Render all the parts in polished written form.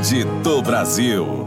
Bonde do Brasil.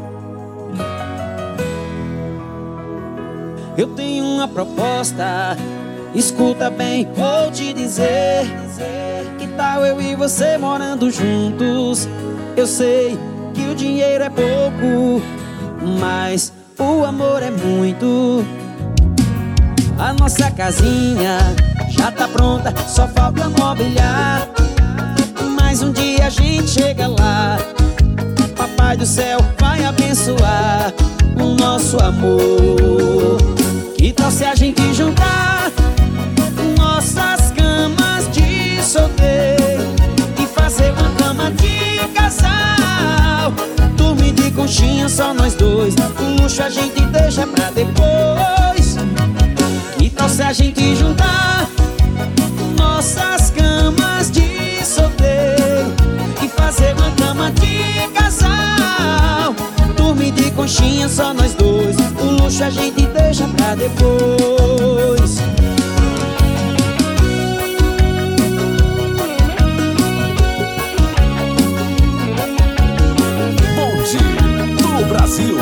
Eu tenho uma proposta, escuta bem, vou te dizer. Que tal eu e você morando juntos? Eu sei que o dinheiro é pouco, mas o amor é muito. A nossa casinha já tá pronta, só falta mobiliar. Mas um dia a gente chega lá, Papai do céu vai abençoar o nosso amor. Que tal se a gente juntar nossas camas de solteiro e fazer uma cama de casal? Dormir de conchinha só nós dois, o luxo a gente deixa pra depois. Que tal se a gente juntar nossas camas de solteiro e fazer uma cama de casal? Dormir de conchinha só nós dois, o luxo a gente deixa pra depois. Bonde do Brasil.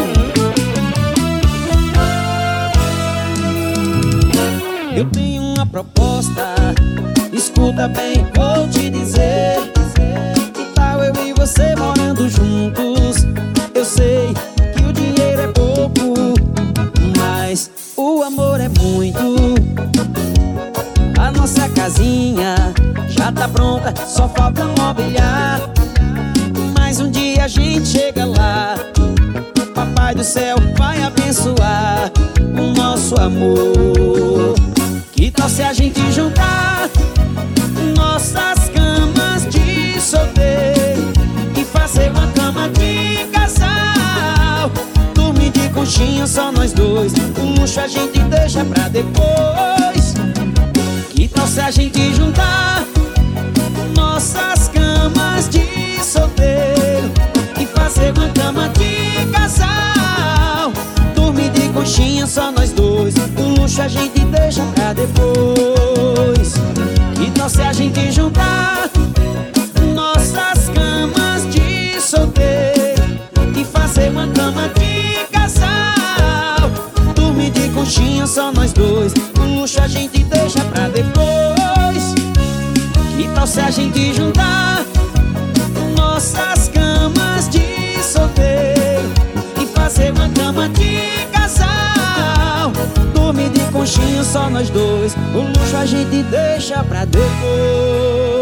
Eu tenho uma proposta, escuta bem, vou te dizer. Que tal eu e você morando juntos? Eu sei que o dinheiro é pouco, mas o amor é muito. A nossa casinha já tá pronta, só falta mobiliar. Mas um dia a gente chega lá, Papai do céu vai abençoar o nosso amor. Que tal se a gente juntar nossas camas de solteiro e fazer uma cama de casal? Dormir de conchinha só nós dois, o luxo a gente deixa pra depois. Que tal se a gente juntar nossas camas de solteiro e fazer uma cama de casal? Dormir de conchinha só nós dois, o luxo a gente deixa pra depois. Que tal se a gente juntar nossas camas de solteiro e fazer uma cama de casal? Dormir de conchinha só nós dois, o luxo a gente deixa pra depois. Que tal se a gente juntar nossas camas de solteiro e fazer uma cama de casal? Dormir de conchinha só nós dois, o luxo a gente deixa pra depois.